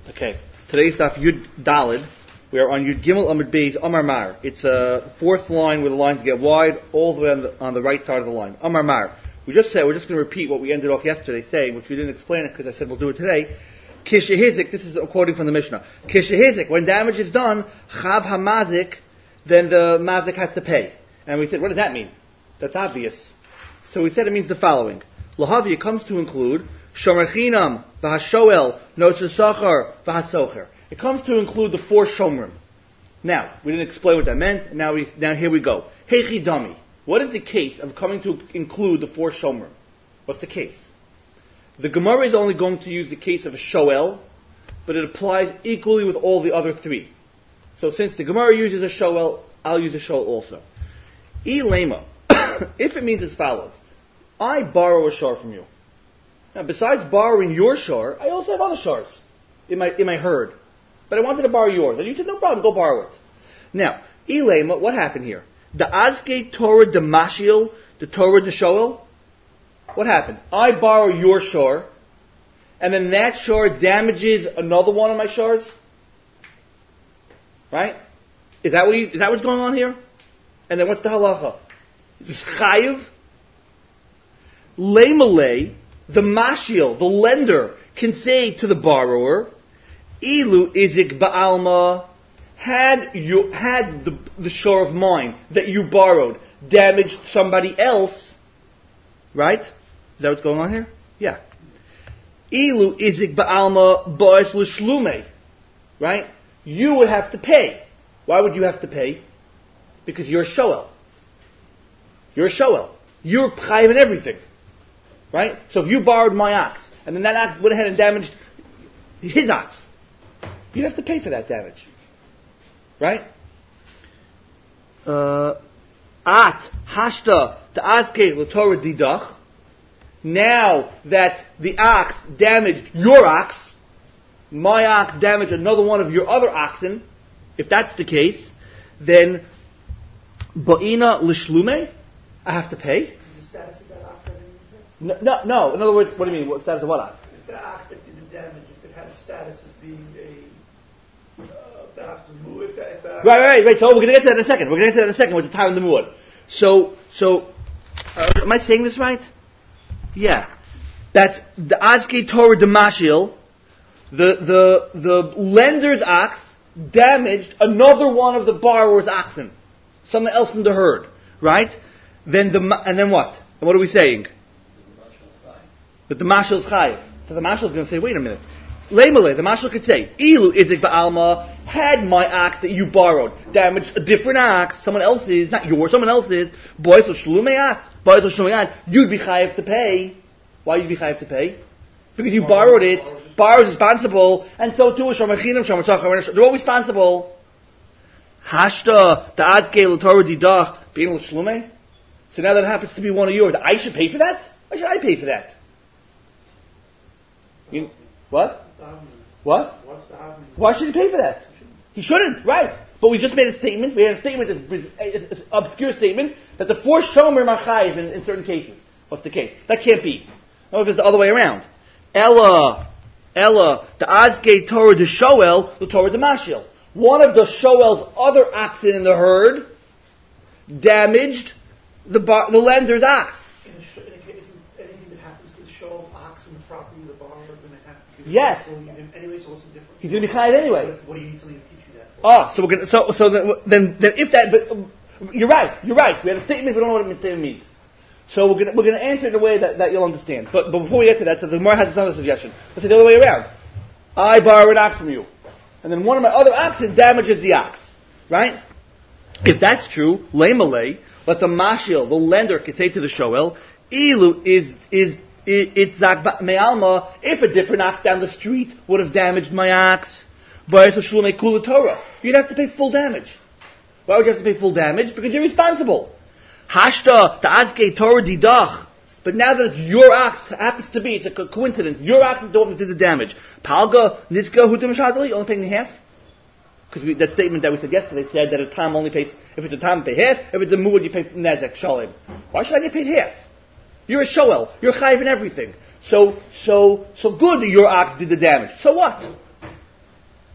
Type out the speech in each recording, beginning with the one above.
Okay. Today's stuff Yud Dalid. We are on Yud Gimel Amud Beis Amar Mar. It's a fourth line where the lines get wide, all the way on the right side of the line. Amar Mar. We just said we're just going to repeat what we ended off yesterday saying, which we didn't explain it because I said we'll do it today. Kishehizik. This is a quoting from the Mishnah. Kishehizik. When damage is done, Chav Hamazik, then the Mazik has to pay. And we said, what does that mean? That's obvious. So we said it means the following. Lahavia comes to include Shomer Chinam, V'Hashoel, Nosher Sachar, V'Hasocher. It comes to include the 4 Shomrim. Now, we didn't explain what that meant. Now here we go. Heichi Dami. What is the case of coming to include the 4 Shomrim? What's the case? The Gemara is only going to use the case of a Shoel, but it applies equally with all the other 3. So since the Gemara uses a Shoel, I'll use a Shoel also. Ilema. If it means as follows. I borrow a shor from you. Now, besides borrowing your shor, I also have other shors in my herd. But I wanted to borrow yours. And you said, no problem, go borrow it. Now, Ilema, what happened here? The Adske Torah de Mashiel, the Torah de Shoel. What happened? I borrow your shor, and then that shor damages another one of my shors? Right? Is that what's going on here? And then what's the halacha? Is this chayiv? Leimalei, the mashiel, the lender, can say to the borrower, Ilu izik ba'alma, had the shore of mine that you borrowed damaged somebody else, right? Is that what's going on here? Yeah. Ilu izik ba'alma bo'es l'shlume, right? You would have to pay. Why would you have to pay? Because you're a shoel. You're a shoel. You're chayiv in everything. Right? So if you borrowed my ox, and then that ox went ahead and damaged his ox, you'd have to pay for that damage. Right? At hashta ta'azke l'torah didach. Now that the ox damaged your ox, my ox damaged another one of your other oxen, if that's the case, then ba'ina l'shlume, I have to pay. No. In other words, what do you mean? What status of what ox? If the ox that did the damage, if it had the status of being the ox was moved, Right. So we're going to get to that in a second. We're going to get to that in a second with the time of the muad. So, am I saying this right? Yeah. That the Azke Torah de Mashil, the lender's ox damaged another one of the borrower's oxen, something else from the herd, right? And then what? And what are we saying? That the mashal is chayiv. So the mashal is going to say, wait a minute. Leimale, the mashal could say, Ilu izik ba'alma, had my ox that you borrowed damaged a different ox, someone else's, not yours, someone else's, boys l'shlumeat, you'd be chayiv to pay. Why you'd be chayiv to pay? Because you borrowed it, borrower's responsible, and so too is shomer chinam, shomer tzachar, they're all responsible. Hashta, ta'adzke l'torah didach, being l'shlume. So now that it happens to be one of yours, I should pay for that? Why should I pay for that? What? Why should he pay for that? He shouldn't, right? But we just made a statement. We had a statement, an obscure statement, that the 4 shomer are chayiv in certain cases. What's the case? That can't be. No, if it's the other way around. Ella, the Azke Torah de Shoel, the Torah de Mashil. One of the Shoel's other oxen in the herd damaged the lender's ox. In a case of anything that happens to the shoel's ox and the property of the borrower, then they have to give yes. Anyway, so what's the difference? He's going to be chayiv anyway. What do you need to teach you that? Oh, so we're going to, so then if that, but you're right. We had a statement, we don't know what the statement means. So we're going to answer it in a way that you'll understand. But before we get to that, so the Gemara has another suggestion. Let's say the other way around. I borrow an ox from you, and then one of my other oxen damages the ox. Right? If that's true, leimalei, let the mashil, the lender, could say to the shoel, ilu is itzak me'alma, if a different ox down the street would have damaged my ox, you'd have to pay full damage. Why would you have to pay full damage? Because you're responsible. Hashta ta'azke Torah didach. But now that it's your ox, happens to be, it's a coincidence, your ox is the one that did the damage. Palga, nitzka, hutim shadali, only paying half? Because that statement that we said yesterday said that a tam only pays, if it's a tam, pay half, if it's a muad, you pay nezek, shalim. Why should I get paid half? You're a shoel, you're chayiv in everything. So good that your ox did the damage. So what?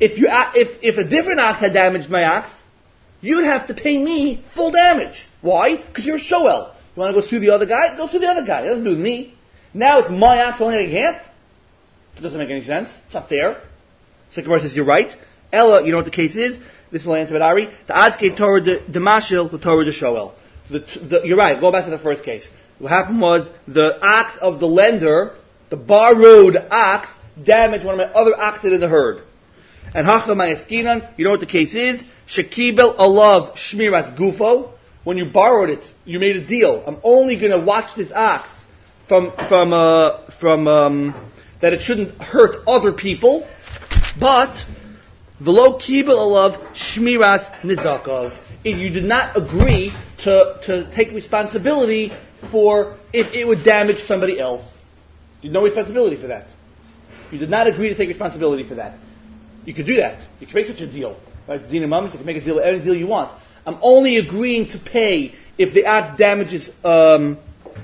If a different ox had damaged my ox, you'd have to pay me full damage. Why? Because you're a shoel. You want to go sue the other guy? Go sue the other guy. It doesn't do with me. Now it's my ox only getting half. It doesn't make any sense. It's not fair. So the Gemara says, you're right. Ella, you know what the case is? This will answer it, Ari. The Adske Torah de Mashil, the Torah de Shoel. You're right. Go back to the first case. What happened was the ox of the lender, the borrowed ox, damaged one of my other oxen in the herd. And Hachla Mayaskinan, you know what the case is? Shekibel Alav Shmiras Gufo. When you borrowed it, you made a deal. I'm only going to watch this ox from that it shouldn't hurt other people, but V'lo Kibel Alav Shmiras Nizakov. If you did not agree to take responsibility for if it would damage somebody else. You had no responsibility for that. You did not agree to take responsibility for that. You could do that. You could make such a deal. Right? Dina Mamas, you can make a deal, any deal you want. I'm only agreeing to pay if the ox damages, if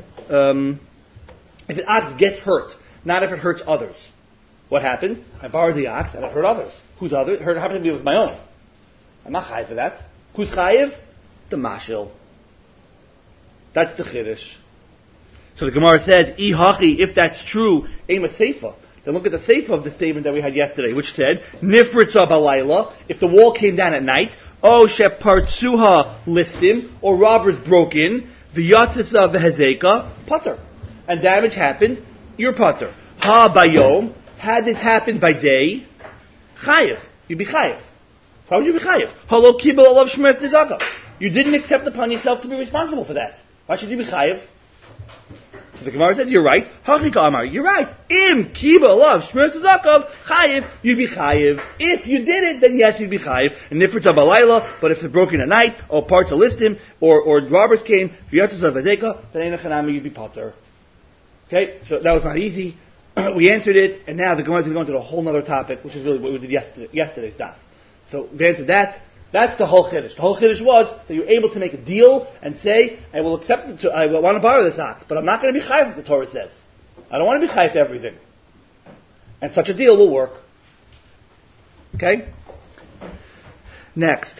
the ox gets hurt, not if it hurts others. What happened? I borrowed the ox and it hurt others. Who's others? It happened to be with my own. I'm not chayiv for that. Who's chayiv? The mashil. That's the chiddush. So the Gemara says, Ihachi, if that's true, aim a seifa. Then look at the seifa of the statement that we had yesterday, which said, Nifritza balayla, if the wall came down at night, O shepartsuha listim, or robbers broke in, v'yatisa v'hezeka, putter. And damage happened, you're putter. Ha bayom, had this happened by day, chayiv, you'd be chayiv. Why would you be chayiv? Halo kibel alav shmeres nizaka. You didn't accept upon yourself to be responsible for that. Why should you be chayiv? So the Gemara says, you're right. Hachika Amar, you're right. Im kiba alav shmeres nizaka, chayiv, you'd be chayiv. If you did it, then yes, you'd be chayiv. And nifritza balayla, but if they're broken at night, or parts of listim, or robbers came, v'yatzas of v'zeka, then ain't a chanami, you'd be potter. Okay, so that was not easy. We answered it, and now the Gemara is going to go into a whole other topic, which is really what we did yesterday's daf. So we answered that. That's the whole chiddush. The whole chiddush was that you're able to make a deal and say, I will accept it. I want to borrow this ox, but I'm not going to be chayiv, the Torah says. I don't want to be chayiv to everything. And such a deal will work. Okay? Next.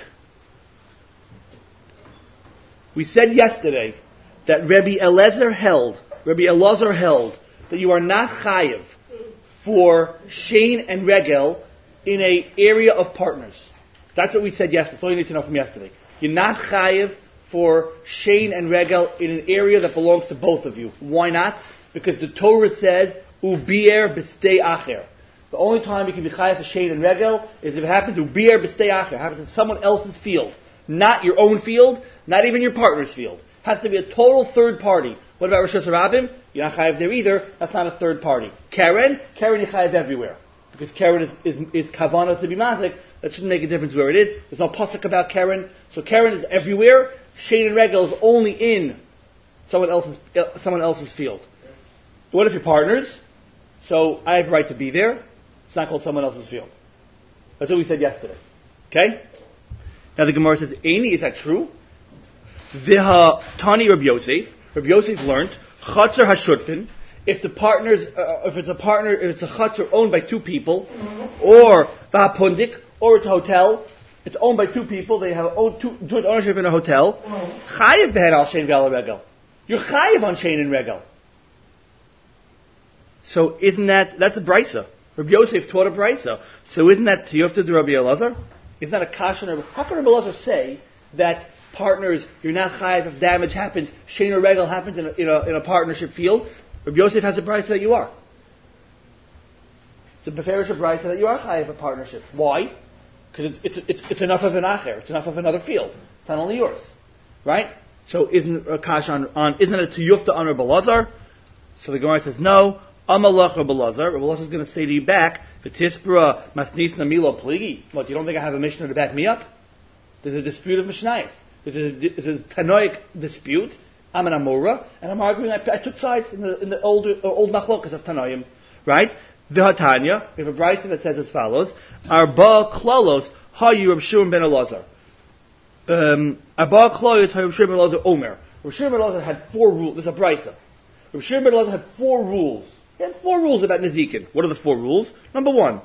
We said yesterday that Rabbi Elazar held that you are not chayiv for Shane and Regel in an area of partners. That's what we said yesterday. That's all you need to know from yesterday. You're not chayiv for Shane and Regel in an area that belongs to both of you. Why not? Because the Torah says, Ubier b'stei acher. The only time you can be chayiv for Shane and Regel is if it happens Ubier b'stei acher. It happens in someone else's field. Not your own field, not even your partner's field. It has to be a total third party. What about Rosh Hashanah? You're not chayiv there either. That's not a third party. Karen you're chayiv everywhere. Because Karen is kavana to be mazik. That shouldn't make a difference where it is. There's no pasuk about Karen. So Karen is everywhere. Shane and Regel is only in someone else's field. What if you're partners? So I have a right to be there. It's not called someone else's field. That's what we said yesterday. Okay? Now the Gemara says, Eini, is that true? Viha Tani Rabbi Yosef. Rabbi Yosef learned, Chatzar Hashutfin, if the partners, if it's a chatzar owned by two people, or Vahapundik, or it's a hotel, it's owned by two people, they have joint ownership in a hotel, Chayiv behed al Shein ve'al Regel. You're Chayiv on Shein and Regel. So that's a brisa. Rabbi Yosef taught a brisa. So isn't that Tiyufta to Rabbi Elazar? Isn't that a kashan? How can Rabbi Elazar say that partners, you're not chayiv if damage happens, Shein or Regel happens in a partnership field? Rabbi Yosef has a brisa that you are. It's a beferish brisa that you are chayiv for partnerships. Why? Because it's enough of an acher. It's enough of another field. It's not only yours, right? So isn't a kashan on? Isn't it Tiyufta on Rabbi Elazar? So the Gemara says no. Amalach Rabbi Elazar. Rabbi Elazar is going to say to you back, V'tispera masnisna milo pligi. What, you don't think I have a Mishnah to back me up? There's a dispute of Mishnayos. There's a Tanoic dispute. I'm an Amora, and I'm arguing. I took sides in the old machlokas of Tanoim, right? V'hatanya, we have a brisa that says as follows: Arba klalos hayu Reb Shimon ben Elazar. Arba klalos hayu Reb Shimon ben Elazar Omer. Reb Shimon ben Elazar had 4 rules. This is a brisa. Reb Shimon ben Elazar had 4 rules. He had 4 rules about Nezikin. What are the 4 rules? Number 1,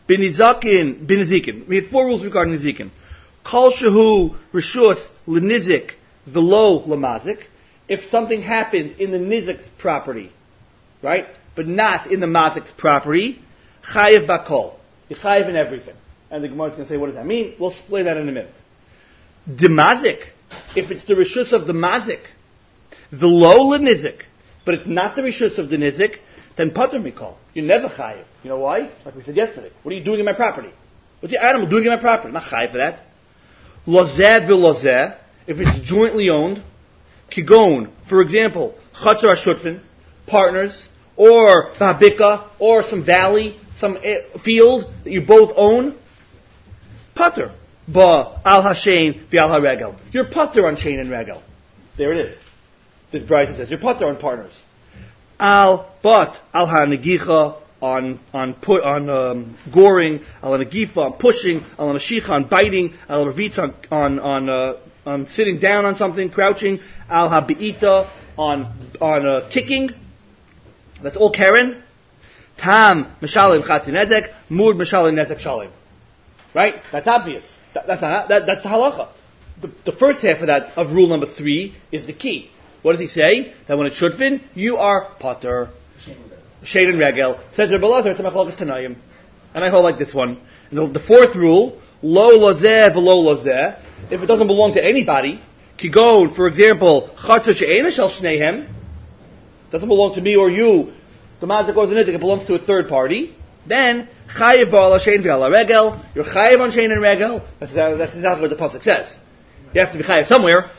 Binizikin. We had 4 rules regarding nizikin. Kol shehu rishus l'nizik v'lo l'mazik. If something happened in the nizik's property, right, but not in the mazik's property, chayiv bakol. You're chayiv in everything. And the Gemara is going to say, what does that mean? We'll explain that in a minute. The mazik, if it's the rishus of the mazik, v'lo l'nizik, but it's not the rishus of the nizik, then pater mikol. You're never chayiv. You know why? Like we said yesterday. What are you doing in my property? What's the animal doing in my property? I'm not chayiv for that. Lozeh v'lozeh, if it's jointly owned, kigon, for example, chatzar hashutfin, partners, or v'habika, or some valley, some field that you both own, pater. Ba al hashein v'al haregel. You're pater on shein and regel. There it is. This Bryce says, you're pater on partners. But al ha-negicha on goring, al ha-negifa on pushing, al ha-neshicha on biting, al ha-revitza on sitting down on something, crouching, al ha-be'ita on kicking. That's all Karen. Tam mishalim chatzin nezek, mud mishalim nezek shalim. Right? That's obvious. That's the halacha. The first half of rule number 3 is the key. What does he say? That when it's shutfin, you are pater. Shade and regel. Says Rebbe Elazar, it's a machlokas tanayim. And I hold like this one. And the 4th rule, lo lozeh v'lo lozeh, if it doesn't belong to anybody, kigon, for example, chatzah she'ena shel shneihem, doesn't belong to me or you, the mazik or the nizik, it belongs to a third party, then chayiv ba'al shein v'al regel, you're chayiv on shein and regel. That's exactly what the pasuk says. You have to be chayiv somewhere.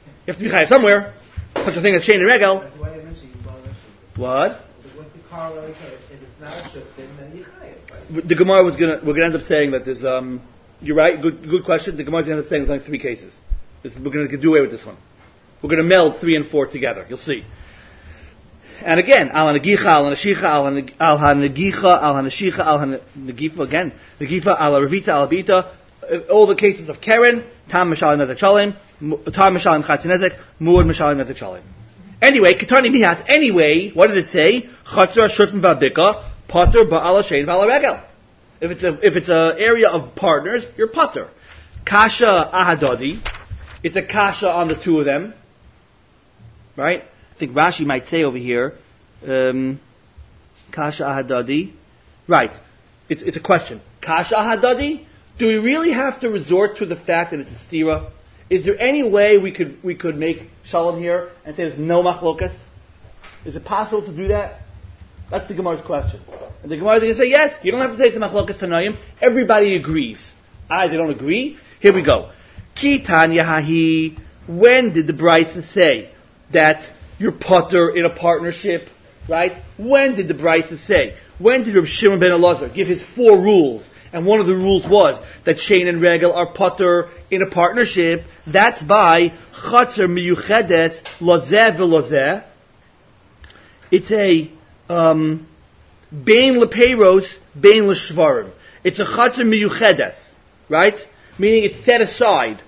Such a thing as shein and regel. That's why I mentioned What? What's the corollary? If it's not a shuftin, then you chayiv, right? The Gemara we're going to end up saying that there's, you're right, good question. The Gemara is going to end up saying there's only 3 cases. We're going to do away with this one. We're going to meld 3 and 4 together. You'll see. And again, al ha-negicha, al ha-neshicha, al ha-negicha, al ha-neshicha, al ha-negifa, again, negifa, al ha-revita, al ha-bita, all the cases of Karen, tam mishalim nezek shalim, tam mishalim chatzin nezek, muad mishalim nezek shalim. Anyway, Ketani Mihas, anyway, what did it say? Chatzar shutfin v'abika, pater ba'al shein v'al regel. If it's a area of partners, you're pater. Kasha ahadadi, it's a kasha on the 2 of them. Right? I think Rashi might say over here, kasha ahadadi. Right. It's a question. Kasha ahadadi? Do we really have to resort to the fact that it's a stira? Is there any way we could make shalom here and say there's no machlokas? Is it possible to do that? That's the Gemara's question. And the Gemara is going to say, yes, you don't have to say it's a machlokas tanayim. Everybody agrees. They don't agree? Here we go. Ki tanya hahi. When did the Brisa say that you're pater in a partnership? Right? When did the Brisa say? When did Reb Shimon ben Elazar give his 4 rules? And one of the rules was that shein and regel are pater in a partnership. That's by chatzar miyuchedes lozeh v'lozeh. It's a bein lepeiros, bein leshvarim. It's a chatzar miyuchedes, right? Meaning it's set aside.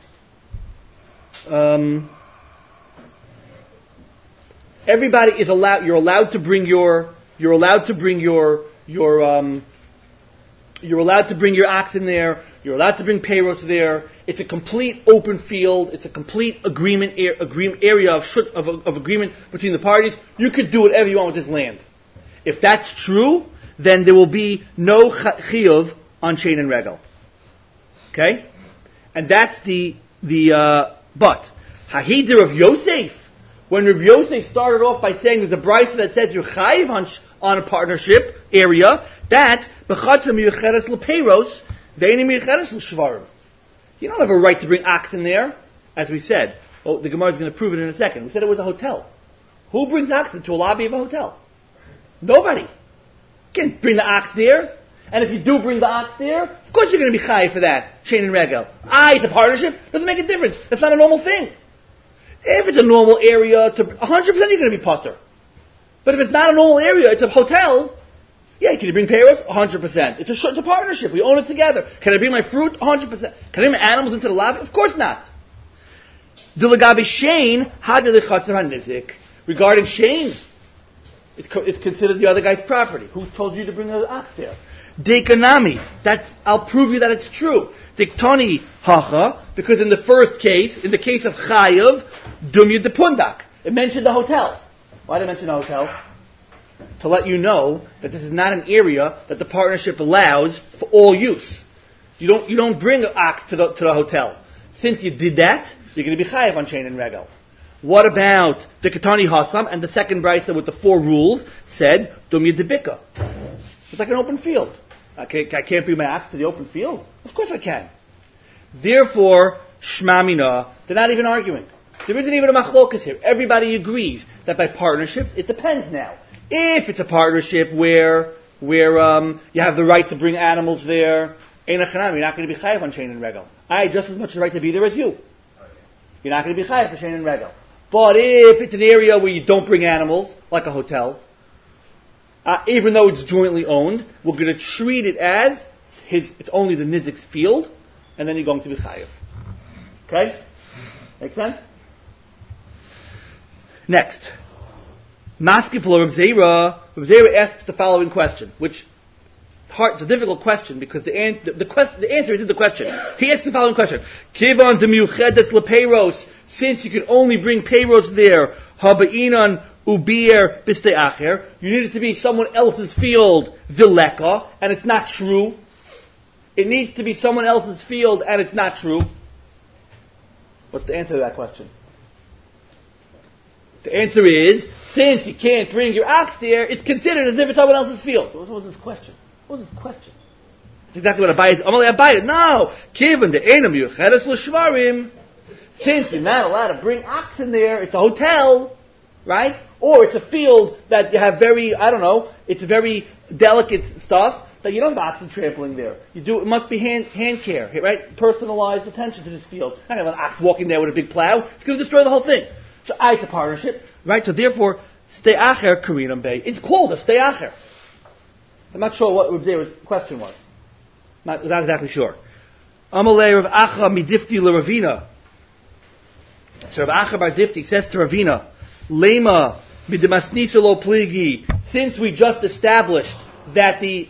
Everybody is allowed. You're allowed to bring your ox in there. You're allowed to bring peiros there. It's a complete open field. It's a complete agreement area of agreement between the parties. You could do whatever you want with this land. If that's true, then there will be no chiyuv on shein and regel. Okay, and that's the but Hahidir of Yosef. When Rav Yosef started off by saying there's a brisa that says you're chayiv on a partnership area, that's b'chatzah miyucheres l'peiros, ve'ini miyucheres l'shvarim. You don't have a right to bring ox in there, as we said. Well, the Gemara is going to prove it in a second. We said it was a hotel. Who brings ox into a lobby of a hotel? Nobody. You can't bring the ox there. And if you do bring the ox there, of course you're going to be chayiv for that, shein and regel. It's a partnership. Doesn't make a difference. That's not a normal thing. If it's a normal area, 100% you're going to be pater. But if it's not a normal area, it's a hotel. Yeah, can you bring peiros? 100%. It's a partnership. We own it together. Can I bring my fruit? 100%. Can I bring my animals into the lobby? Of course not. Dilagabi shein hadil chatzar hanizik. Regarding shein, it's considered the other guy's property. Who told you to bring the ox there? Dekanami. I'll prove you that it's true. Diktoni hacha, because in the first case, in the case of Chayav, Dumya de Pundak. It mentioned the hotel. Why did it mention the hotel? To let you know that this is not an area that the partnership allows for all use. You don't bring an ox to the hotel. Since you did that, you're going to be chayav on chain and regel. What about the Ketani Hasam and the second brisa with the 4 rules said Dumya debika? It's like an open field. I can't bring my ox to the open field? Of course I can. Therefore, Shmamina, they're not even arguing. There isn't even a machlokas here. Everybody agrees that by partnerships, it depends now. If it's a partnership where you have the right to bring animals there, you're not going to be chayav on chain and regel. I have just as much right to be there as you. You're not going to be chayav for chain and regel. But if it's an area where you don't bring animals, like a hotel, even though it's jointly owned, we're going to treat it as it's only the nizik's field, and then you're going to be chayav. Okay? Make sense? Next. Maskipul Rav Zera asks the following question, which it's a difficult question because the answer isn't the question. He asks the following question: Kivan demiuchedes lepeiros, since you can only bring peiros there, habainan ubier biste acher, you need it to be someone else's field, vileka, and it's not true. It needs to be someone else's field, and it's not true. What's the answer to that question? The answer is, since you can't bring your ox there, it's considered as if it's someone else's field. What was this question? It's exactly what Abai is. Abai, no! Kivan the enam yuchedes l'shvarim. Since you're not allowed to bring ox in there, it's a hotel, right? Or it's a field that you have it's very delicate stuff that you don't have oxen trampling there. It must be hand care, right? Personalized attention to this field. Not have an ox walking there with a big plow. It's going to destroy the whole thing. So it's a partnership, right? So therefore, stay acher karinam bay. It's called a stay acher. I'm not sure what Rav Zera's question was. Not exactly sure. Amalei Rav Acha midifti l'Ravina. So Rav Acha bar Difti says to Ravina, Lema midemasnisa lo pligi. Since we just established that these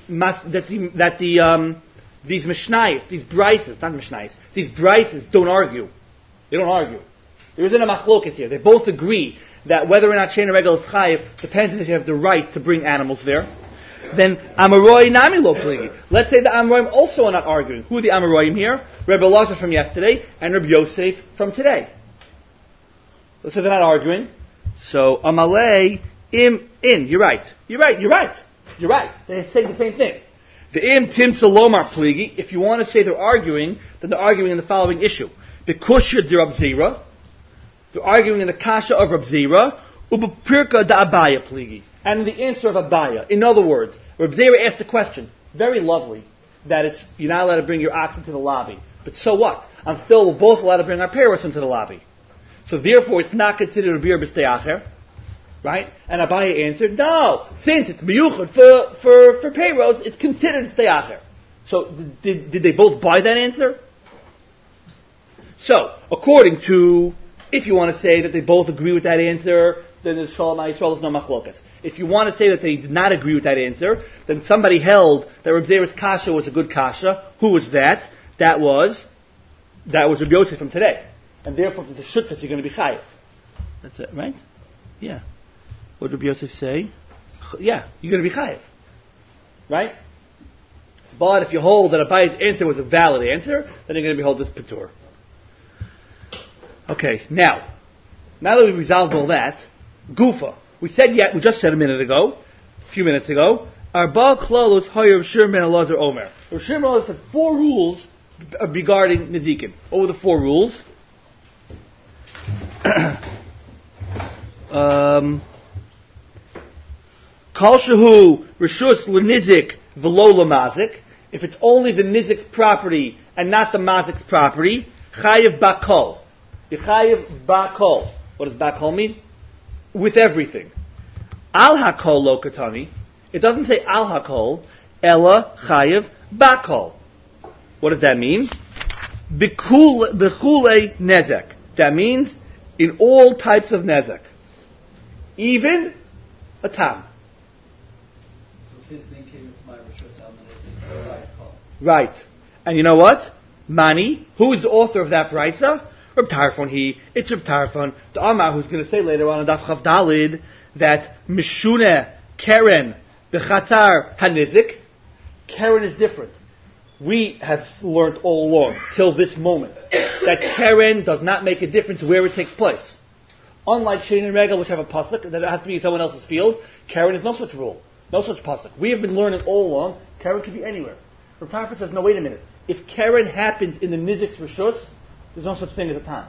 mishnayos, these brises don't argue. They don't argue. There isn't a machlokas here. They both agree that whether or not chain and regel is chayiv depends on if you have the right to bring animals there. Then Amaroi nami lo pligi. Let's say the Amoraim also are not arguing. Who are the Amoraim here? Rebbe Elazar from yesterday and Rebbe Yosef from today. Let's say they're not arguing. So Amalei in. You're right. They're saying the same thing. The im tim salomar pligi. If you want to say they're arguing, then they're arguing in the following issue: Bekushya de Rab Zera. They're arguing in the kasha of Rab Zera. Ubapirka da Abaya pligi. And in the answer of Abaya. In other words, Rab Zera asked a question, very lovely, that you're not allowed to bring your ox into the lobby. But so what? We're both allowed to bring our peiros into the lobby. So therefore, it's not considered a beer b'stei acher, right? And Abaya answered, no, since it's miyuchad for peiros, it's considered stei acher. So did they both buy that answer? So, according to, if you want to say that they both agree with that answer, then there's Shalom Yisrael, there's no machlokas. If you want to say that they did not agree with that answer, then somebody held that Reb Zera's kasha was a good kasha. Who was that? That was Reb Yosef from today. And therefore, if there's a shutfas, you're going to be chayiv. That's it, right? Yeah. What did Reb Yosef say? Yeah, you're going to be chayiv. Right? But if you hold that Abayi's answer was a valid answer, then you're going to be hold this patur. Okay, now that we've resolved all that, Gufa. We just said a few minutes ago, Arba Klalos Hayer Rav Shimon ben Elazar Omer. Rav Shimon ben Elazar said 4 rules regarding Nezikin. What were the 4 rules? Kal Shehu Rishus L'Nizik V'lo L'Mazik. If it's only the Nizik's property and not the Mazik's property, Chayiv Bakol. Chayiv Bakol. What does Bakol mean? With everything. Al Hakol Lo Katani. It doesn't say Al Hakol. Ella Chayiv Bakol. What does that mean? Bechule Nezek. That means in all types of Nezek. Even a tam. So his thing came into my Rishos Al Nezek. Right. And you know what? Mani, who is the author of that brisa? Reb Tarfon, it's Reb Tarfon, the Amar, who's going to say later on in Daf Chav Dalid that Mishune Keren Bechatar Hanizik. Keren is different. We have learned all along, till this moment, that Keren does not make a difference where it takes place. Unlike Shein and Regel, which have a pasuk that it has to be in someone else's field, Keren is no such rule, no such pasuk. We have been learning all along, Keren could be anywhere. Reb Tarfon says, no, wait a minute. If Keren happens in the Nizik's Rishus, there's no such thing as a Tam.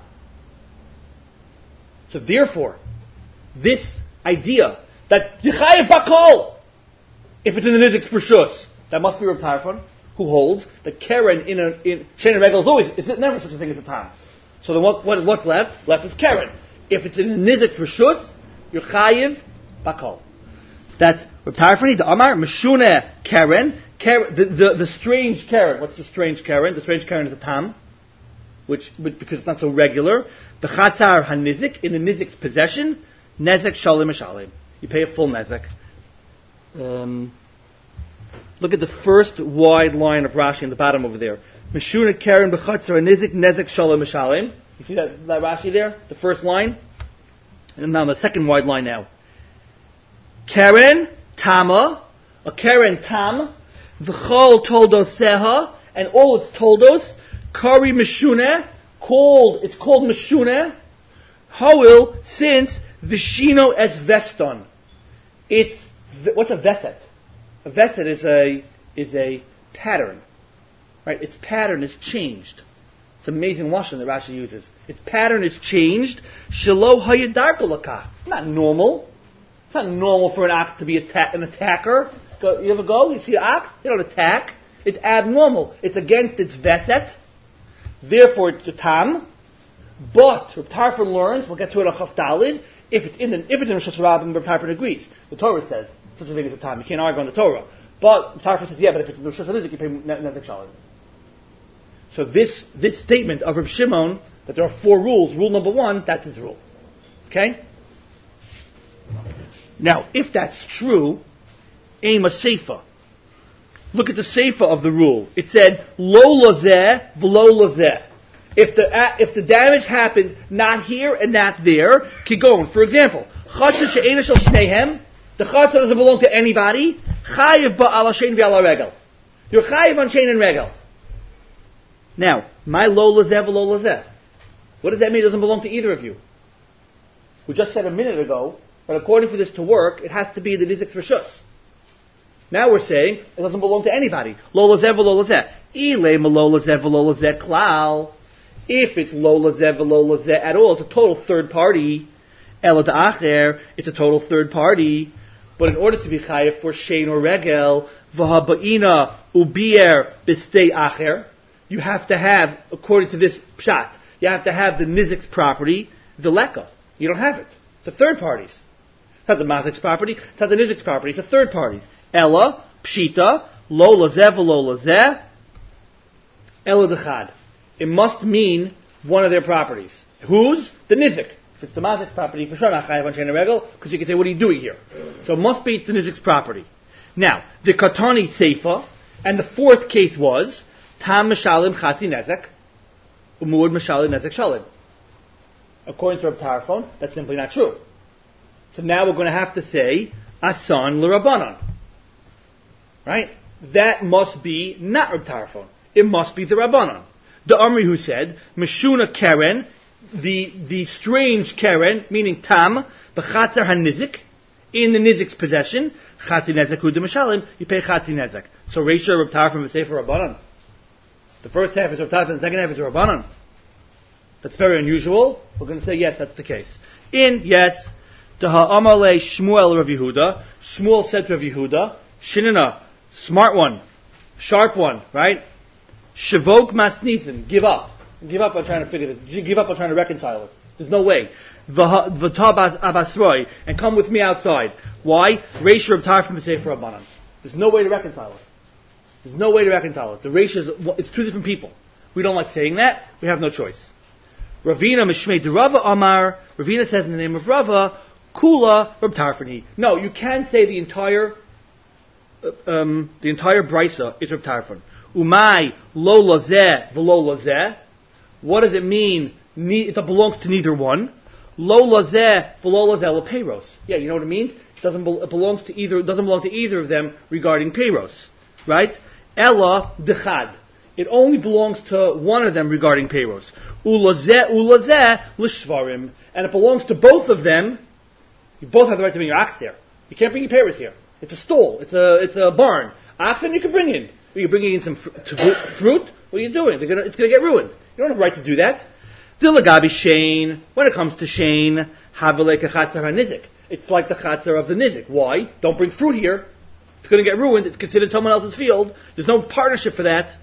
So therefore, this idea that Yechayev Bakol, if it's in the Nizik's Rishus, that must be Reb Tarfon, who holds that Keren in Shein and Regel is always, is never such a thing as a Tam. So then what's left? Left is Keren. If it's in the Nizik's Rishus, Yechayev Bakol. That's Reb Tarfon, the Amar, Meshune Keren, the strange Keren. What's the strange Keren? The strange Keren is a Tam, because it's not so regular. Bechatar hanizik, in the nizik's possession, nezek shalim mishalim. You pay a full nezek. Look at the first wide line of Rashi in the bottom over there. Meshuna Keren bechatar hanizik, nezek shalim mishalim. You see that Rashi there? The first line? And now the second wide line now. Keren Tama, a Keren Tam, V'chol toldos seha, and all its toldos, Kari Meshune, it's called Meshune, Howil, since Vishino es Veston. What's a Veset? A Veset is a pattern. Right? Its pattern is changed. It's amazing lashon that Rashi uses. Its pattern is changed. Shelo hayadarko lakach. It's not normal. It's not normal for an ox to be an attacker. You ever go? You see an ox? They don't attack. It's abnormal. It's against its Veset. Therefore, it's a Tam. But Reb Tarfon learns, we'll get to it on Chav Dalid, if it's in Rosh Hashanah, Reb Tarfon agrees. The Torah says such a thing as a Tam. You can't argue on the Torah. But Reb Tarfon says, yeah, but if it's in Rosh Hashanah, you pay Nezek Shalim. So this statement of Reb Shimon, that there are 4 rules, rule number 1, that's his rule. Okay? Now, if that's true, aim a seifa. Look at the seifa of the rule. It said, lo lazeh, v'lo lazeh. If the damage happened not here and not there, keep going. For example, chatzah she'ena shel shnehem, the chatzah doesn't belong to anybody, chayiv ba'ala shein v'ala regel. You're chayiv on shein and regel. Now, my lo lazeh, v'lo lazeh. What does that mean? It doesn't belong to either of you. We just said a minute ago, that according for this to work, it has to be the nizik's reshus. Now we're saying it doesn't belong to anybody. Lo lazeh v'lo lazeh. Ilay ma lo lazeh v'lo lazeh klal. If it's lo lazeh v'lo lazeh at all, it's a total third party. Ela da'acher, it's a total third party. But in order to be chayiv for shein or regel, v'haba'ina ubier b'stei acher, you have to have, according to this pshat, you have to have the nizik's property, the leka. You don't have it. It's a third party's. It's not the mazik's property. It's not the nizik's property. It's a third party's. Ella, pshita, lo lazeh v'lo lazeh, ella dechad. It must mean one of their properties. Whose? The nizik. If it's the mazik's property, for sure not chayav on shein and regel, because you can say, what are you doing here? So it must be the nizik's property. Now, the katani seifa, and the fourth case was, tam mishalim chatzi nezek, umuad mishalim nezek shalim. According to Reb Tarfon, that's simply not true. So now we're going to have to say, asan l'rabanan. Right? That must be not Reb Tarfon. It must be the Rabbanon. The Amri who said, Meshuna Keren, the strange Keren, meaning Tam, b'chatzar hanizik, in the nizik's possession, chatzi nezek hu d'mishalim, you pay chatzi nezek. So Reisha Reb Tarfon is for Rabbanon. The first half is Reb Tarfon, the second half is Rabbanon. That's very unusual. We're going to say, yes, that's the case. Yes, the ha'amalei Shmuel Rav Yehuda, Shmuel said to Rav Yehuda, Shinina, smart one, sharp one, right? Shavok masnisen, give up. Give up on trying to figure this. Give up on trying to reconcile it. There's no way. V'tab abasroi, and come with me outside. Why? Reish Reb Tarfon v'sefer Rabbanan. There's no way to reconcile it. There's no way to reconcile it. The Reish is, it's 2 different people. We don't like saying that. We have no choice. Ravina Mishmei de Rava Amar. Ravina says in the name of Rava, Kula Reb Tarfon. No, you can say the entire brisa is Reb Tarfon. Umay lo lazeh v'lo lazeh. What does it mean? It belongs to neither one. Lo lazeh v'lo lazeh lepeiros. Yeah, you know what it means? It belongs to either. It doesn't belong to either of them regarding peiros, right? Ella dechad. It only belongs to one of them regarding peiros. Ulazeh l'shvarim, and it belongs to both of them. You both have the right to bring your ox there. You can't bring your peiros here. It's a stall. It's a barn. Oxen you can bring in. You're bringing in some fruit. What are you doing? It's going to get ruined. You don't have the right to do that. Dilagabi shein. When it comes to shein, havelek chatzer hanizik. It's like the chatzer of the nizik. Why? Don't bring fruit here. It's going to get ruined. It's considered someone else's field. There's no partnership for that.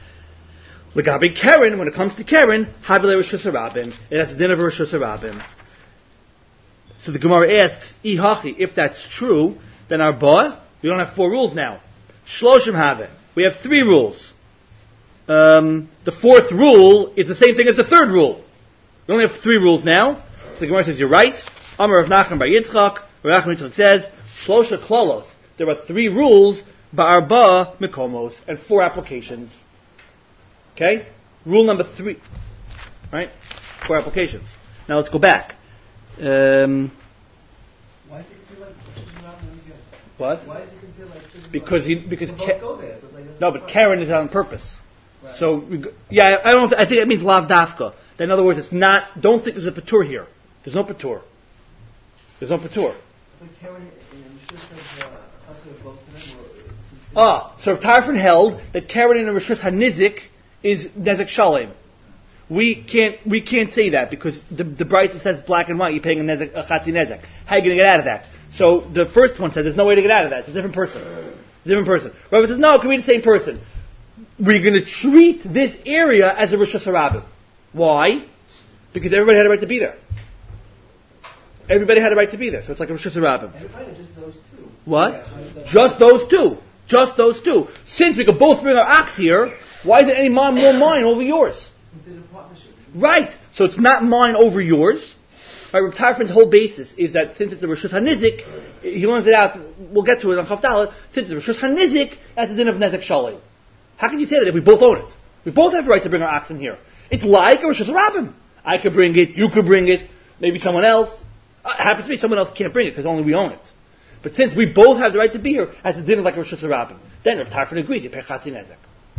Lagabi Karen, when it comes to Karen, Havile Rishus Harabim. It has a din of Rishus Harabim. So the Gemara asks, Ihachi, if that's true, then our Ba, we don't have 4 rules now. Shloshim Have. We have 3 rules. The 4th rule is the same thing as the 3rd rule. We only have 3 rules now. So the Gemara says, you're right. Amar of Nachman Bar Yitzchak. Rav Nachman Yitzchak says, Shlosha Klolos. There are 3 rules, Ba'arba Mikomos, and 4 applications. Okay? Rule number 3. Right? 4 applications. Now let's go back. Why is it considered like What? Why is it considered like Because go there. So no, but Karen is on purpose. Right. So I think it means lav dafka. In other words, it's not. Don't think there's a patur here. There's no patur. There's no patur. But Karen and Rishus have both of them. So Tarfon held that Karen and Rishus Hanizik is Nezek Shalem. We can't say that because the Bryce says black and white. You're paying a Chatzi Nezek. How are you going to get out of that? So the first one said there's no way to get out of that. It's a different person. Rabbi says no, it can be the same person. We're going to treat this area as a Rishus Harabim. Why? Because everybody had a right to be there. Everybody had a right to be there, so it's like a Rishus Harabim. Everybody, just those 2. What? Yeah, just those 2. Just those 2. Since we could both bring our ox here, why is it any more mine over yours? Considered partnership. Right. So it's not mine over yours. Right, Reb Tarfon's whole basis is that since it's a Rishus Hanizik, he learns it out, we'll get to it on Chaf Dalet, since it's a Rishus Hanizik, that's the din of Nezek Shalei. How can you say that if we both own it? We both have the right to bring our oxen here. It's like a Rishus Harabim. I could bring it, you could bring it, maybe someone else. It happens to be someone else can't bring it because only we own it. But since we both have the right to be here, that's a din of like a Rishus Harabim. Then Reb Tarfon agrees, you pay Chatzi Nezek.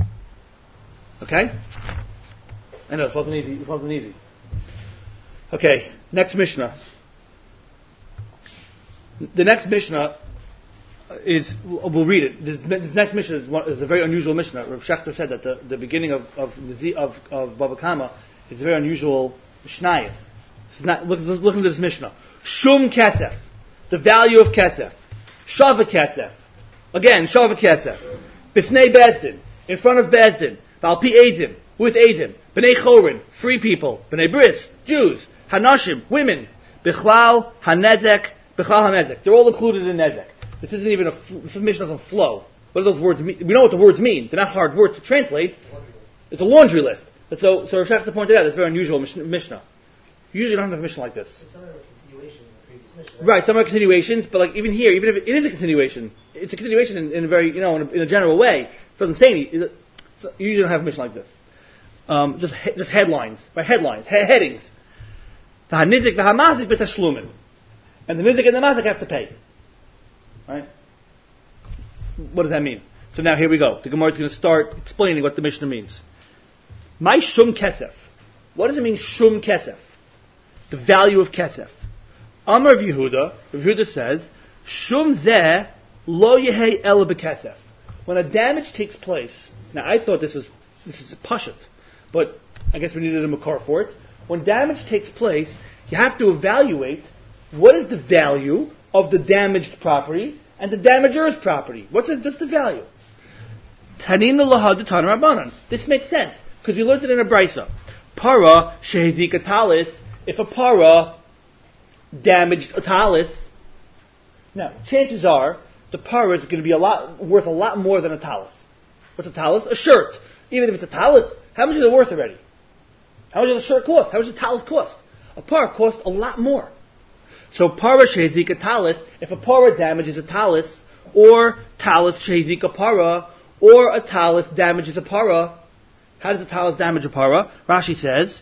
Okay? I know, it wasn't easy. Okay, next Mishnah. The next Mishnah is, we'll read it. This next Mishnah is a very unusual Mishnah. Rav Shechter said that the beginning of Bava Kama is a very unusual Mishnayos. Look at this Mishnah. Shum Kesef. The value of Kesef. Shava Kesef. Again, Shava Kesef. Bifnei Bezdin. In front of Bezdin. Valpi Eidim. With Eidim. Bnei Chorin. Free people. Bnei Bris. Jews. Hanashim. Women. Bichlal Hanezek. They're all included in Nezek. This isn't even this Mishnah doesn't flow. What do those words mean? We know what the words mean. They're not hard words to translate. It's a laundry list. And so Rav Shechter pointed out, it's a very unusual Mishnah. You usually don't have a Mishnah like this. Some are a continuation of the previous Mishnah. Right, some are continuations, but like even here, even if it is a continuation, it's a continuation in a very, in a general way. It doesn't say any. You usually don't have a Mishnah like this. Just headlines, right? Headlines, headings. The Hanizik, the Hamazik, b'tashlumin. And the Nizik and the Mazik have to pay. Right? What does that mean? So now here we go. The Gemara is going to start explaining what the Mishnah means. My Shum Kesef. What does it mean, Shum Kesef? The value of Kesef. Amar Rav Yehuda says, Shum Zeh lo yehei ela b'Kesef. When a damage takes place, now I thought this is a Pashut, but I guess we needed a Makar for it. When damage takes place, you have to evaluate what is the value of the damaged property and the damager's property. What's the value? Tanina lahad tan rabbanan. This makes sense because you learned it in a brisa. Para shehezika talis. If a para damaged a talis, now chances are the para is going to be worth a lot more than a talis. What's a talis? A shirt. Even if it's a talis, how much is it worth already? How much does a shirt cost? How much does a talis cost? A para costs a lot more. So para shehezika talis, if a para damages a talis, or talis shehezika para, or a talus damages a para. How does a talus damage a para? Rashi says,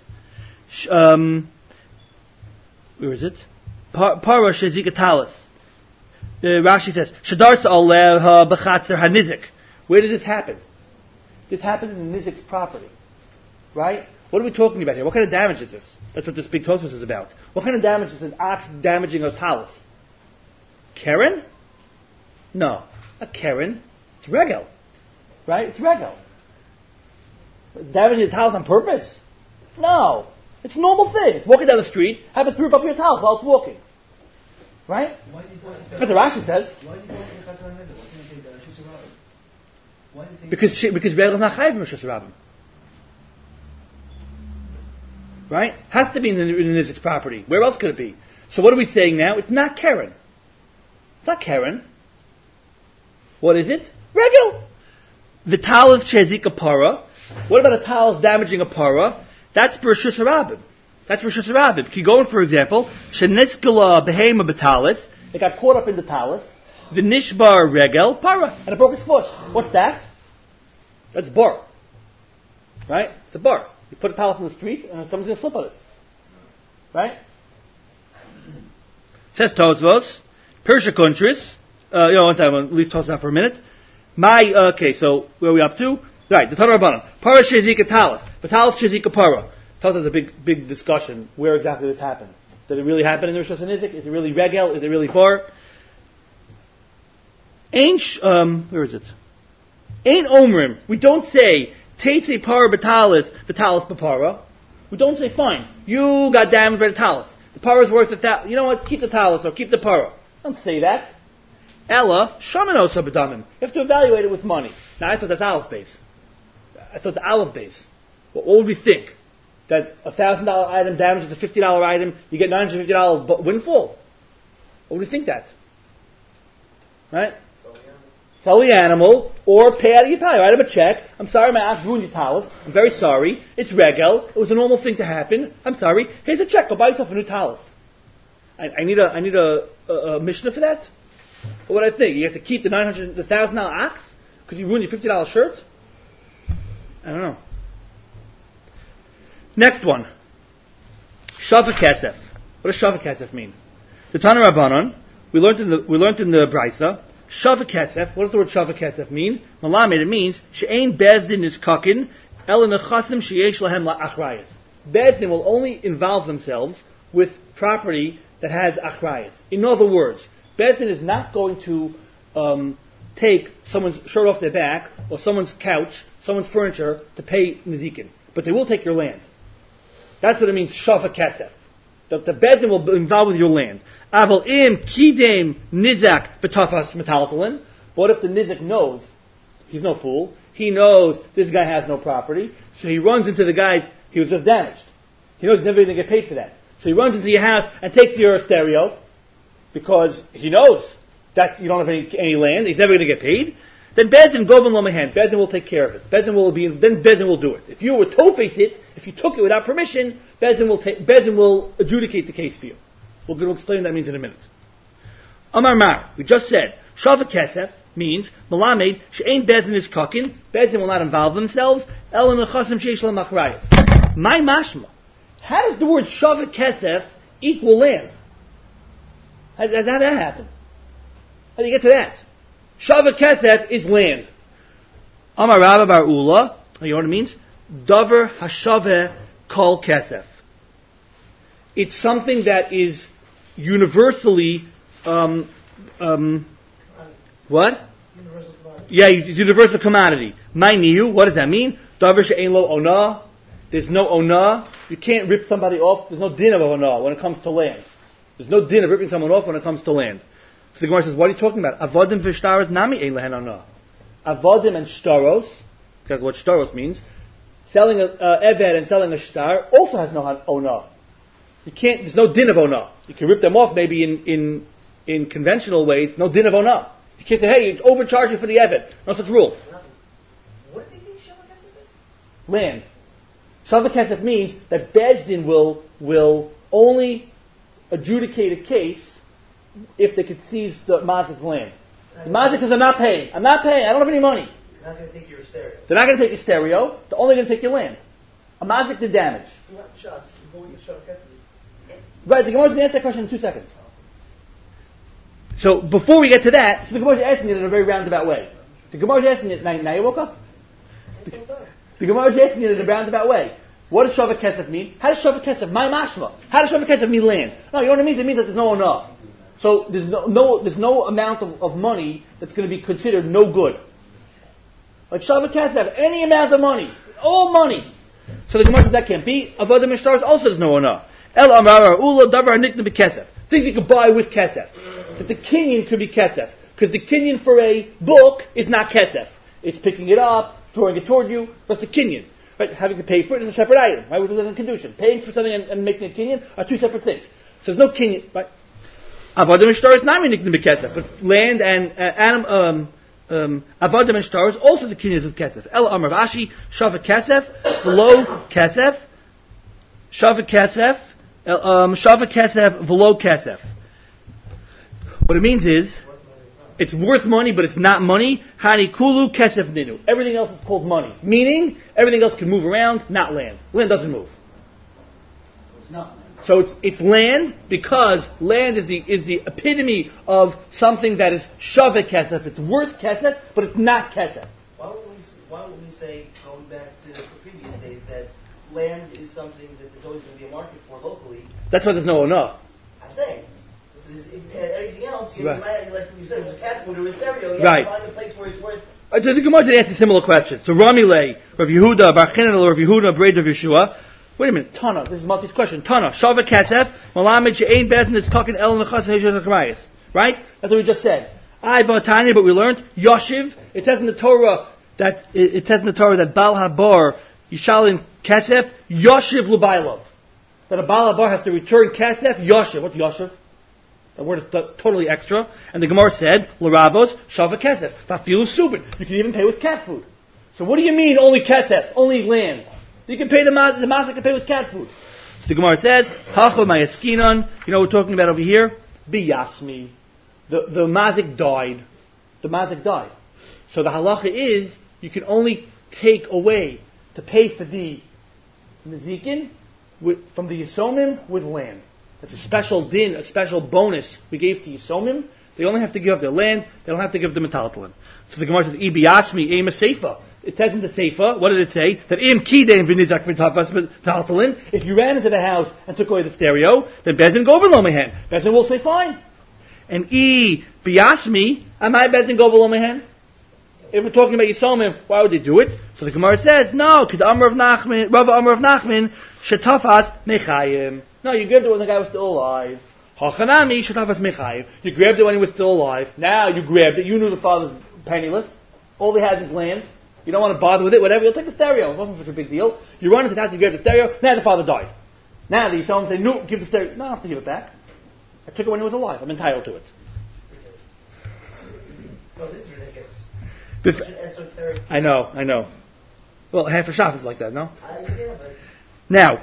where is it? Para shezika talus. Rashi says, Shadarsa aleha b'chatzer hanizik. Where did this happen? This happened in the nizik's property. Right? What are we talking about here? What kind of damage is this? That's what this big Tosfos is about. What kind of damage is an ox damaging a talus? Keren? No. A Keren. It's regel. Right? It's regel. Damaging a talus on purpose? No. It's a normal thing. It's walking down the street, happens to rip up your talus while it's walking. Right? That's what Rashi says. Why is he going to the Chatzar HaNezek? Why can't he take the Shus Rabim? Why is he because regel is not chayiv in Shus Rabim. Right? Has to be in the nizik's property. Where else could it be? So what are we saying now? It's not Keren. It's not Keren. What is it? Regel. The talus chezik a para. What about a talus damaging a para? That's Bereshus Harabim. That's Bereshus Harabim. Kigon, for example, sheniskala behema betalis. It got caught up in the talus. The nishbar regel para, and it broke its foot. What's that? That's bar. Right? It's a bar. You put a talus in the street, and someone's going to slip on it. Right? Says Tosfos, Persha Kuntris. One second, I'll leave Tosfos out for a minute. Okay, so where are we up to? Right, the Tanur Rabbanan. Para shezika talus. Talus shezika para. Tosfos has a big discussion where exactly this happened. Did it really happen in the Rosh Hashanah? Is it really regel? Is it really bar? Where is it? Ain't omrim. We don't say Teitze para betalis bapara. We don't say fine. You got damaged by the talus. The para is worth $1,000. You know what? Keep the talus or keep the para. Don't say that. Ella shamanos abadamim. You have to evaluate it with money. Now I thought that's aleph base. I thought it's aleph base. What would we think? That a $1,000 item damages a $50 item, you get $950 windfall? What would we think that? Right? Sell the animal, or pay out of your pay. Write him a check. I'm sorry, my ox ruined your talus. I'm very sorry. It's regel. It was a normal thing to happen. I'm sorry. Here's a check. Go buy yourself a new talus. I need a mishnah for that. What would I think? You have to keep the $1,000 ox because you ruined your $50 shirt? I don't know. Next one. Shava Kesef. What does Shava Kesef mean? The Tanur Rabbanan, we learned in the Brisa, Shava Kesef. What does the word Shava Kesef mean? Malamed, it means she'ein bezdin is kakin el nechasim sheyesh lahem la'achrayas. Bezdin will only involve themselves with property that has achrayas. In other words, Bezdin is not going to take someone's shirt off their back or someone's couch, someone's furniture to pay nizikin, but they will take your land. That's what it means, Shava Kesef. The Bezdin will be involved with your land. Aval im kidem nizak b'tafas metaltalin. But if the nizak knows, he's no fool, he knows this guy has no property, so he runs into the guy, he was just damaged. He knows he's never going to get paid for that. So he runs into your house and takes your stereo, because he knows that you don't have any land, he's never going to get paid. Then Bezdin Govan Lo Mehen, Bezdin will take care of it. Bezdin will do it. If you were tofet it, if you took it without permission, Bezdin will adjudicate the case for you. We're going to explain what that means in a minute. Amar Mar, we just said, Shava Kesef means, Malamed, She'ein Bezdin is kakin, Bezdin will not involve themselves, El Nechasim Sheish Lam Achrayas. My mashma, how does the word Shava Kesef equal land? How did that happen? How do you get to that? Shava Kesef is land. Amar Rabba Bar Ula, you know what it means? Davar Hashave Kol Kesef. It's something that is universally, what? Universal commodity. Yeah, universal commodity. My niyu, what does that mean? Davar she'ein lo ona. There's no ona. You can't rip somebody off. There's no din of ona when it comes to land. There's no din of ripping someone off when it comes to land. So the Gemara says, what are you talking about? Avodim v'shtaros nami ein lehen ona. Avodim and shtaros, exactly what shtaros means, selling a eved and selling a shtar also has no ona. You can't, there's no din of ona. You can rip them off maybe in conventional ways, no din of ona. You can't say, hey, you overcharge you for the eved. No such rule. What do you think Shava Kesef is? Land. Shava Kesef means that Bezdin will only adjudicate a case if they could seize the Mazik's land. The Mazik says, I'm not paying. I don't have any money. They're not going to take your stereo. They're not going to take your stereo. They're only going to take your land. A mazik did damage. Right, the Gemara is going to answer that question in 2 seconds. So before we get to that, so the Gemara is asking it in a very roundabout way. The Gemara is asking it, now you woke up? The Gemara is asking it in a roundabout way. What does Shavak Kesef mean? How does Shavak Kesef, my mashma, how does Shavak Kesef mean land? No, you know what it means? It means that there's no enough. So there's no amount of money that's going to be considered no good. Like Shavak Kesef, any amount of money, all money. So the Gemara says that can't be. Avodah Mishtaros also there's no enough. El Amar Ula Davar Nikna B'Kesef. Things you could buy with Kesef. But the Kinyan could be Kesef. Because the Kinyan for a book is not Kesef. It's picking it up, drawing it toward you. That's the Kinyan. Right? Having to pay for it is a separate item. Right? Which is a Kedushin. Paying for something and making a Kinyan are two separate things. So there's no Kinyan. Right? Avodah Mishtaros is not Nikna B'Kesef. But land and Avodah and Shtaros, also the kinyas of Kesef. El Amar Rashi, Shavak Kesef, below Kesef, Shavak Kesef, Shavak Kesef, below Kesef. What it means is, it's worth money, but it's not money. Hani Kulu Kesef Ninu. Everything else is called money. Meaning, everything else can move around, not land. Land doesn't move. It's not. So it's land because land is the epitome of something that is shaveh kesef. It's worth kesef, but it's not kesef. Why would we say, going back to the previous days, that land is something that there's always going to be a market for locally? That's why there's no enough. I'm saying. Because everything else, like you said, with cat food or a stereo, you right. have to find a place where it's worth. So the Gemara asked a similar question. So Ramilei, Rav Yehuda, Bar Chinan, Rav Yehuda, Braid of Yeshua. Wait a minute, Tana, this is Malti's question. Tana, Shavak Kesef, Malamed She'ein Bezin is Kakin El Nechas Heshach Chamayis. Right? That's what we just said. I Vatani, but we learned Yoshiv. It says in the Torah that Bal Habar Yishalin Kesef Yoshiv Lubailov. That a Bal Habar has to return Kesef Yoshiv. What's Yoshiv? That word is totally extra. And the Gemara said L'Ravos Shavak Kesef. Vafilu Subin. You can even pay with cat food. So what do you mean only Kesef, only land? You can pay the mazik can pay with cat food. So the Gemara says, Hacho Mayaskinon, you know what we're talking about over here? Biyasmi. The mazik died. The mazik died. So the halacha is, you can only take away to pay for the nezikin from the Yisomim with land. That's a special din, a special bonus we gave to Yisomim. They only have to give up their land, they don't have to give the metaltalin. So the Gemara says, Ibiyasmi, Ema Seifa. It says in the Seifa, what did it say? That im kidem v'nizak v'tafas metaltalin. If you ran into the house and took away the stereo, then Bezin go below mehen. Bezin will say fine. And biyasmi, am I Bezin go below mehen? If we're talking about Yisomim, why would they do it? So the Gemara says, no, Rav Amar of Nachman, shetafas mechayim. No, you grabbed it when the guy was still alive. Hachanami, shetafas mechayim. You grabbed it when he was still alive. Now you grabbed it, you knew the father's penniless. All they had is land. You don't want to bother with it, whatever, you'll take the stereo. It wasn't such a big deal. You run into the house, you grab the stereo, now the father died. Now the Yisomim say, no, give the stereo. No, I don't have to give it back. I took it when he was alive. I'm entitled to it. No, this is ridiculous. I know. Well, half a shaf is like that, no? Yeah, but... Now,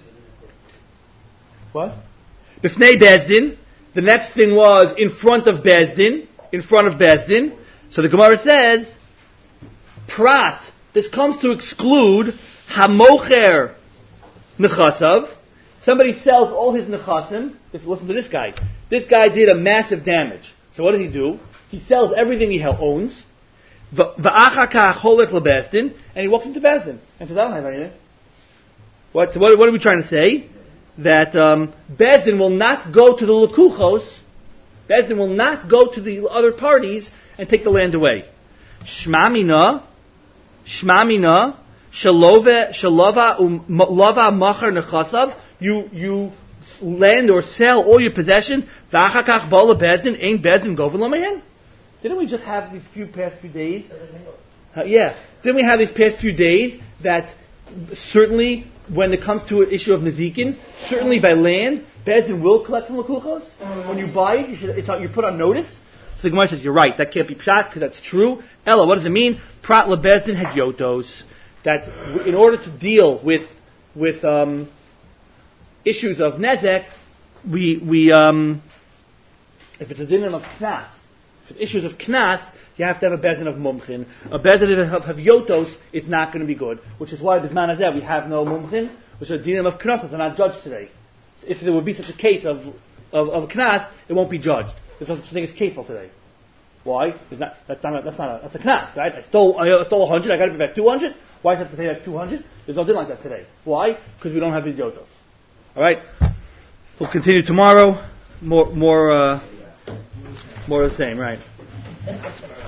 what? Bifnei Bezdin, the next thing was in front of Bezdin. So the Gemara says, Prat, this comes to exclude Hamocher Nechasav. Somebody sells all his Nechasim. Listen to this guy. This guy did a massive damage. So what does he do? He sells everything he owns. V'achar kach holech lebezdin, and he walks into Bezdin. And says, I don't have anything. What are we trying to say? That Bezdin will not go to the Lekuchos. Bezdin will not go to the other parties and take the land away. Shmamina, shalova machar nechasav. You lend or sell all your possessions. V'achakach bala Bezdin ain't Bezdin govin lomahen. Didn't we just have these past few days? Didn't we have these past few days that certainly when it comes to an issue of nezikin, certainly by land, Bezdin will collect from Lekuchos. When you buy it, you're put on notice. So the Gemara says, you're right, that can't be pshat, because that's true. Ella, what does it mean? Prat lebezdin had yotos. That in order to deal with issues of nezek, we if it's a dinner of knas, For issues of knas, you have to have a bezin of mumchin. A bezin of havyotos is not going to be good, which is why this man is there. We have no mumchin, which are dinim of knas are not judged today. If there would be such a case of knas, it won't be judged. There's no such thing as kefil today. Why? That's a knas, right? I stole 100, I got to pay back 200. Why do I have to pay back 200? There's no din like that today. Why? Because we don't have idiotos. All right. We'll continue tomorrow. More of the same, right?